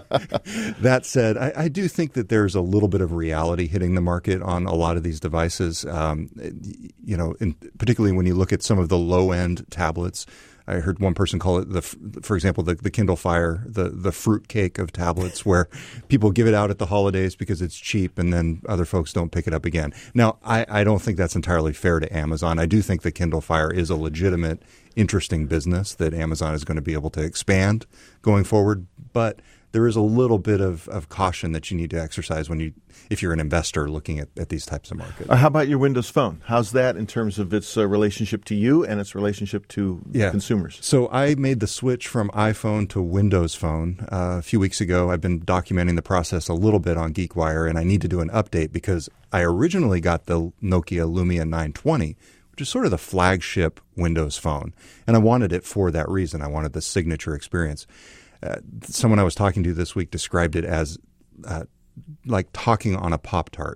That said, I, I do think that there's a little bit of reality hitting the market on a lot of these devices. Um, you know, in, particularly when you look at some of the low end tablets. I heard one person call it, the, for example, the, the Kindle Fire, the, the fruit cake of tablets, where people give it out at the holidays because it's cheap and then other folks don't pick it up again. Now, I, I don't think that's entirely fair to Amazon. I do think the Kindle Fire is a legitimate, interesting business that Amazon is going to be able to expand going forward, but there is a little bit of, of caution that you need to exercise when you, if you're an investor looking at, at these types of markets. Uh, how about your Windows Phone? How's that in terms of its uh, relationship to you and its relationship to yeah. consumers? So I made the switch from iPhone to Windows Phone uh, a few weeks ago. I've been documenting the process a little bit on GeekWire, and I need to do an update because I originally got the Nokia Lumia nine twenty, which is sort of the flagship Windows Phone, and I wanted it for that reason. I wanted the signature experience. Uh, someone I was talking to this week described it as uh, like talking on a Pop-Tart.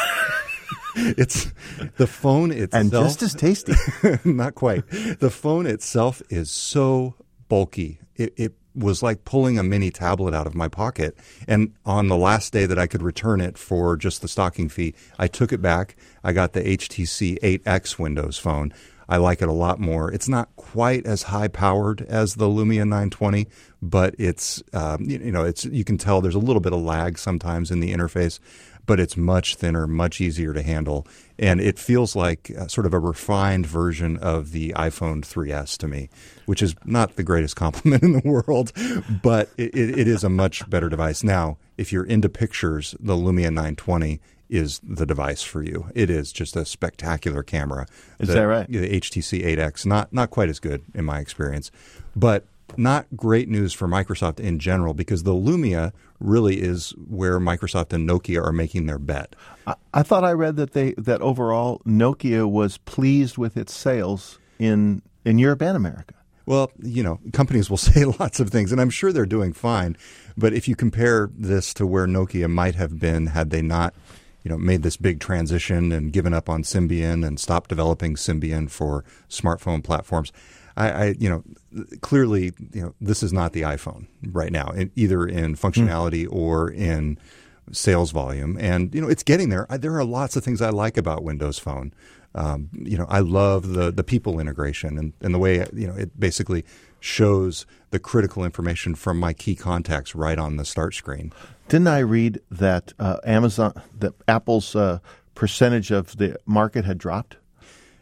It's the phone itself. And just as tasty. Not quite. The phone itself is so bulky. It, it was like pulling a mini tablet out of my pocket. And on the last day that I could return it for just the stocking fee, I took it back. I got the H T C eight X Windows Phone. I like it a lot more. It's not quite as high powered as the Lumia nine twenty, but it's um, you, you know it's you can tell there's a little bit of lag sometimes in the interface, but it's much thinner, much easier to handle, and it feels like uh, sort of a refined version of the iPhone three S to me, which is not the greatest compliment in the world, but it, it, it is a much better device. Now, if you're into pictures, the Lumia nine twenty is the device for you. It is just a spectacular camera. Is the, that right? The H T C eight X, not not quite as good in my experience, but not great news for Microsoft in general because the Lumia really is where Microsoft and Nokia are making their bet. I, I thought I read that they that overall Nokia was pleased with its sales in in Europe and America. Well, you know, companies will say lots of things, and I'm sure they're doing fine. But if you compare this to where Nokia might have been had they not you know, made this big transition and given up on Symbian and stopped developing Symbian for smartphone platforms. I, I you know, clearly, you know, this is not the iPhone right now, in, either in functionality mm. or in sales volume. And, you know, it's getting there. I, there are lots of things I like about Windows Phone. Um, you know, I love the the people integration and, and the way, you know, it basically shows the critical information from my key contacts right on the start screen. Didn't I read that uh, Amazon, that Apple's uh, percentage of the market had dropped?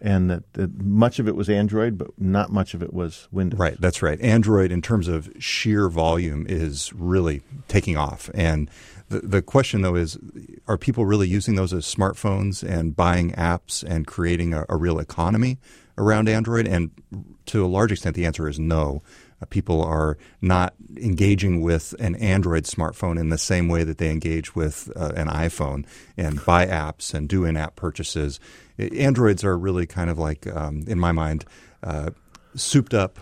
and that, that much of it was Android, but not much of it was Windows. Right, that's right. Android, in terms of sheer volume, is really taking off. And the, the question, though, is, are people really using those as smartphones and buying apps and creating a, a real economy around Android? And to a large extent, the answer is no. Uh, people are not engaging with an Android smartphone in the same way that they engage with uh, an iPhone and buy apps and do in-app purchases. Androids are really kind of like, um, in my mind, uh, souped-up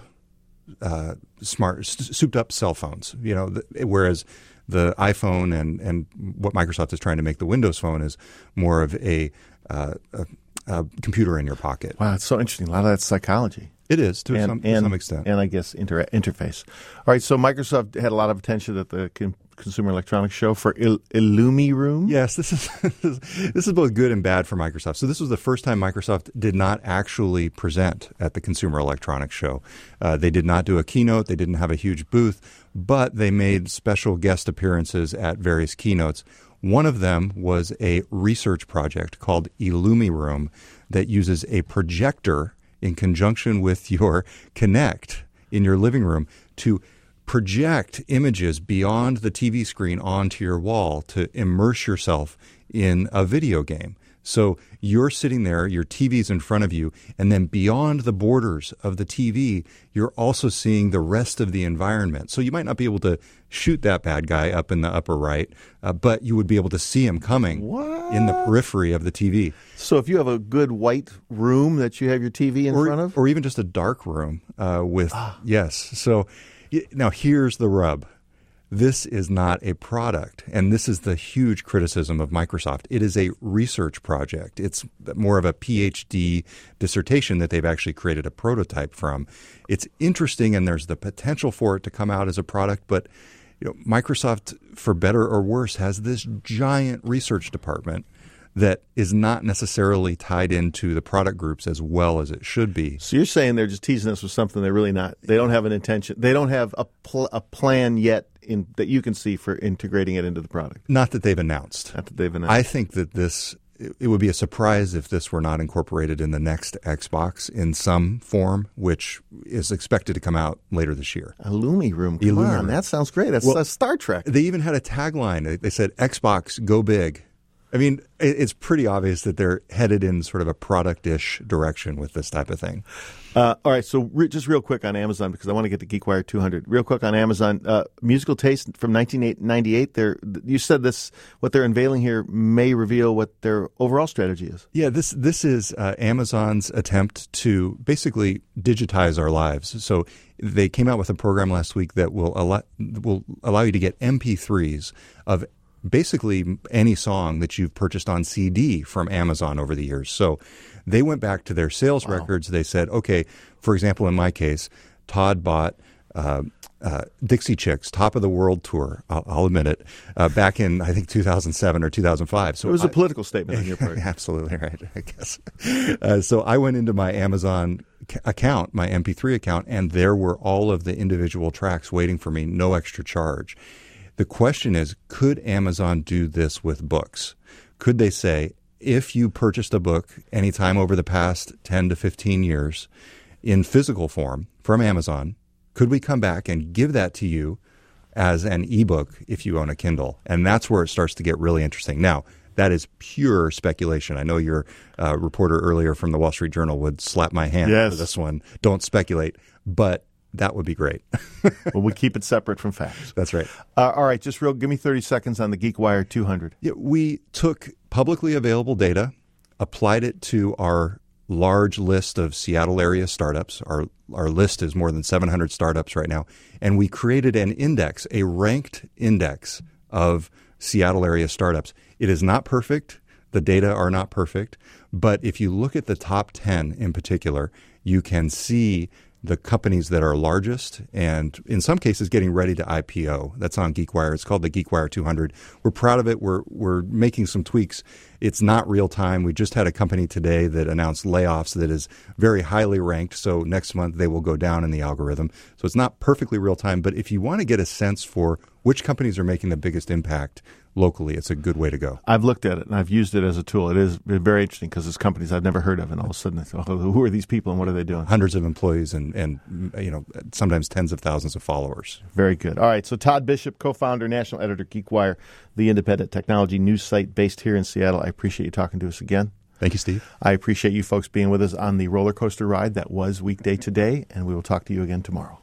uh, smart, souped-up cell phones. You know, th- whereas the iPhone and and what Microsoft is trying to make the Windows Phone is more of a, uh, a, a computer in your pocket. Wow, it's so interesting. A lot of that's psychology. It is, to, and, some, to and, some extent. And I guess inter- interface. All right, so Microsoft had a lot of attention at the con- Consumer Electronics Show for Il- Illumi Room. Yes, this is this is both good and bad for Microsoft. So this was the first time Microsoft did not actually present at the Consumer Electronics Show. Uh, they did not do a keynote. They didn't have a huge booth, but they made special guest appearances at various keynotes. One of them was a research project called Illumi Room that uses a projector in conjunction with your Kinect in your living room to project images beyond the T V screen onto your wall to immerse yourself in a video game. So you're sitting there, your T V's in front of you, and then beyond the borders of the T V, you're also seeing the rest of the environment. So you might not be able to shoot that bad guy up in the upper right, uh, but you would be able to see him coming what? in the periphery of the T V. So if you have a good white room that you have your T V in or, front of? Or even just a dark room uh, with, ah. yes. So now here's the rub. This is not a product, and this is the huge criticism of Microsoft. It is a research project. It's more of a P H D dissertation that they've actually created a prototype from. It's interesting, and there's the potential for it to come out as a product, but you know, Microsoft, for better or worse, has this giant research department that is not necessarily tied into the product groups as well as it should be. So you're saying they're just teasing us with something they're really not. They don't have an intention. They don't have a pl- a plan yet in, that you can see for integrating it into the product. Not that they've announced. Not that they've announced. I think that this, it would be a surprise if this were not incorporated in the next Xbox in some form, which is expected to come out later this year. Illumi Room. Come Illumi on, Room. that sounds great. That's well, uh, Star Trek. They even had a tagline. They said, Xbox, go big. I mean, it's pretty obvious that they're headed in sort of a product-ish direction with this type of thing. Uh, all right, so re- just real quick on Amazon, because I want to get to GeekWire two hundred. Real quick on Amazon, uh, Musical Taste from nineteen ninety-eight. They're, you said this, what they're unveiling here may reveal what their overall strategy is. Yeah, this this is uh, Amazon's attempt to basically digitize our lives. So they came out with a program last week that will allow, will allow you to get M P threes of basically any song that you've purchased on C D from Amazon over the years. So they went back to their sales wow. records. They said, okay, for example, in my case, Todd bought uh, uh, Dixie Chicks, Top of the World Tour, I'll, I'll admit it, uh, back in, I think, two thousand seven or two thousand five. So it was a I, political statement on your part. Absolutely right, I guess. Uh, so I went into my Amazon account, my M P three account, and there were all of the individual tracks waiting for me, no extra charge. The question is, could Amazon do this with books? Could they say, if you purchased a book anytime over the past ten to fifteen years in physical form from Amazon, could we come back and give that to you as an ebook if you own a Kindle? And that's where it starts to get really interesting. Now, that is pure speculation. I know your uh, reporter earlier from the Wall Street Journal would slap my hand yes. for this one. Don't speculate. But that would be great. Well, we keep it separate from facts. That's right. Uh, all right, just real, give me thirty seconds on the GeekWire two hundred. Yeah, we took publicly available data, applied it to our large list of Seattle area startups. Our our list is more than seven hundred startups right now, and we created an index, a ranked index of Seattle area startups. It is not perfect. The data are not perfect, but if you look at the top ten in particular, you can see the companies that are largest and in some cases getting ready to I P O. That's on GeekWire. It's called the GeekWire two hundred. We're proud of it. We're we're making some tweaks. It's not real time. We just had a company today that announced layoffs that is very highly ranked. So next month they will go down in the algorithm. So it's not perfectly real time. But if you want to get a sense for which companies are making the biggest impact locally, it's a good way to go. I've looked at it and I've used it as a tool. It is very interesting because it's companies I've never heard of, and all of a sudden I thought, oh, who are these people and what are they doing? Hundreds of employees and, and you know sometimes tens of thousands of followers. Very good. All right, so Todd Bishop, co-founder, national editor, GeekWire, the independent technology news site based here in Seattle. I appreciate you talking to us again. Thank you, Steve. I appreciate you folks being with us on the roller coaster ride that was Weekday Today, and we will talk to you again tomorrow.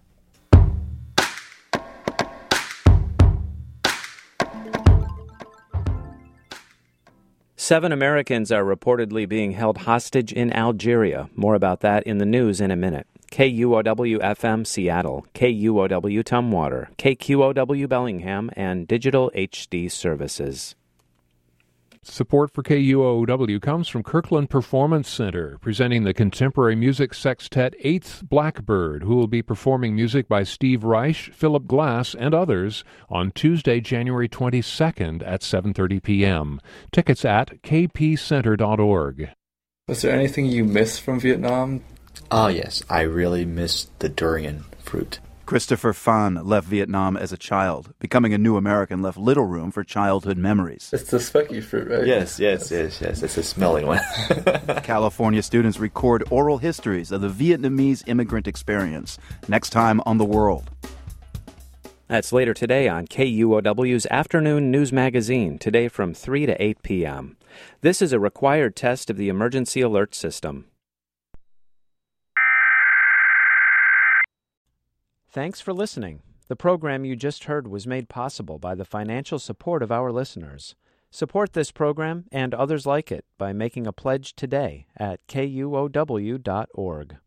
Seven Americans are reportedly being held hostage in Algeria. More about that in the news in a minute. K U O W F M Seattle, K U O W Tumwater, K Q O W Bellingham, and Digital H D Services. Support for K U O W comes from Kirkland Performance Center, presenting the contemporary music sextet Eighth Blackbird, who will be performing music by Steve Reich, Philip Glass, and others on Tuesday, January twenty-second at seven thirty p.m. Tickets at k p center dot org. Was there anything you missed from Vietnam? Ah, yes. I really missed the durian fruit. Christopher Phan left Vietnam as a child. Becoming a new American left little room for childhood memories. It's the specky fruit, right? Yes, yes, yes, yes. It's a smelling one. California students record oral histories of the Vietnamese immigrant experience. Next time on The World. That's later today on K U O W's Afternoon News Magazine, today from three to eight p.m. This is a required test of the emergency alert system. Thanks for listening. The program you just heard was made possible by the financial support of our listeners. Support this program and others like it by making a pledge today at K U O W dot org.